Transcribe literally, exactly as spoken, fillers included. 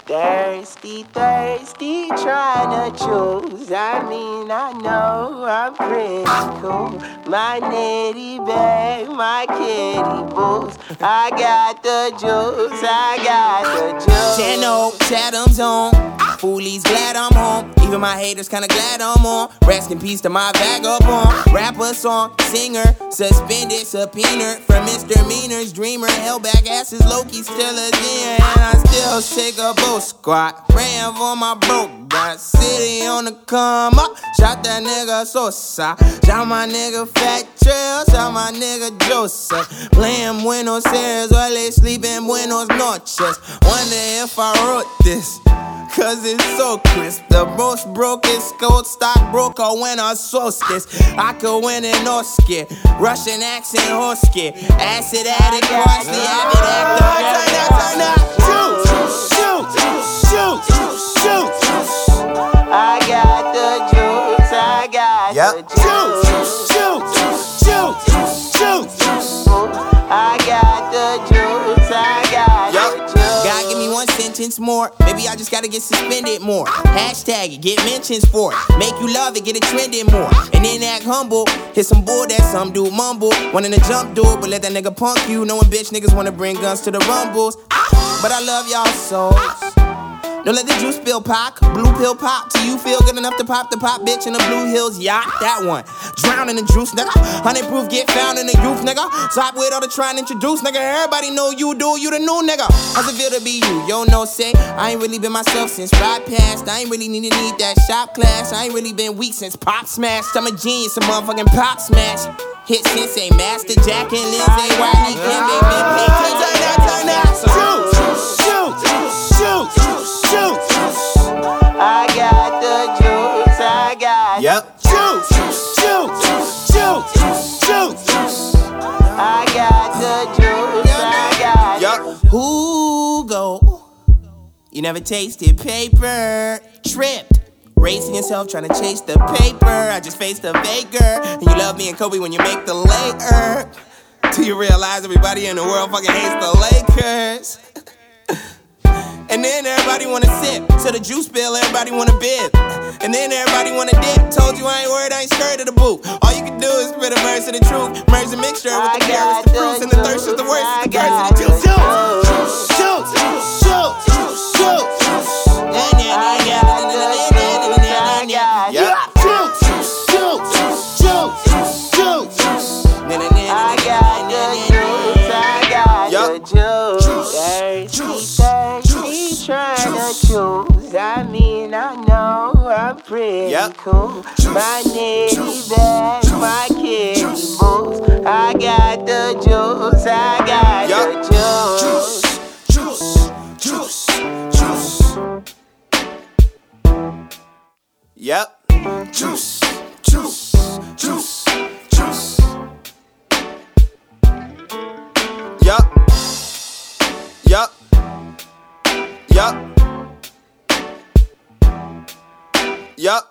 Thirsty, thirsty, trying to choose. I mean, I know I'm pretty cool. My nitty bag, my kitty boots. I got the juice, I got the juice. ten oh, Chatham's on. Foolies glad I'm home. Even my haters kinda glad I'm on. Rest in peace to my vagabond. Rapper, song, singer, suspended, subpoenaed for misdemeanors. Dreamer, held back asses, Loki still a there. And I still shake a boat squat. Praying for my broke. Got city on the come up. Shot that nigga Sosa. Shot my nigga Fat Trail. Shot my nigga Joseph. Playing Buenos Aires while they sleep in Buenos Noches. Wonder if I wrote this, cause it's so crisp. The most brokest gold stockbroker when I source this. I could win an Oscar. Russian accent Hosky. Acid addict, parsley, avid actor. Shoot, shoot, shoot, shoot. I got the juice, I got yep. the juice. Shoot, shoot, shoot, shoot. I got the juice, I got yep. the juice. God, give me one sentence more. Maybe I just gotta get suspended more. Hashtag it, get mentions for it. Make you love it, get it trending more. And then act humble. Hit some bull that some dude mumble. Wanting to jump do it, but let that nigga punk you. Knowing bitch niggas wanna bring guns to the rumbles. But I love y'all souls. Don't let the juice spill pop, blue pill pop till you feel good enough to pop the pop bitch in the Blue Hills yacht. That one. Drown in the juice, nigga. Hundred proof get found in the youth, nigga. Stop with all the trying to introduce, nigga. Everybody know you do, you the new nigga. How's it feel to be you? Yo, no say. I ain't really been myself since ride past. I ain't really need to need that shop class. I ain't really been weak since Pop Smash. I'm a genius, a motherfucking Pop Smash. Hit Sensei, Master Jack and Lindsay, Wiley, Kim, they been paid. Turn that, turn that. Shoot, shoot, shoot, shoot. I got the juice, I got yep. the juice. Shoot, shoot, shoot, shoot. I got the juice, I got yep. the juice. Who go? You never tasted paper. Tripped. Racing yourself, trying to chase the paper. I just faced a baker. And you love me and Kobe when you make the Laker. Till you realize everybody in the world fucking hates the Lakers. And then everybody wanna sip. So the juice spill, everybody wanna bib. And then everybody wanna dip. Told you I ain't worried, I ain't scared of the boot. All you can do is spit a verse of the truth. Merge the mixture with the carrots, the fruits, and the thirst is the worst. Is the curse of the juice. Shoot, shoot, shoot, shoot. I mean, I know I'm pretty yep. cool. My nitty bag, my kitty boots. I got the juice, I got yep. the juice. Juice, juice, juice. Yep. Juice, juice, juice, juice. Yup. Yup. Yup. Yup.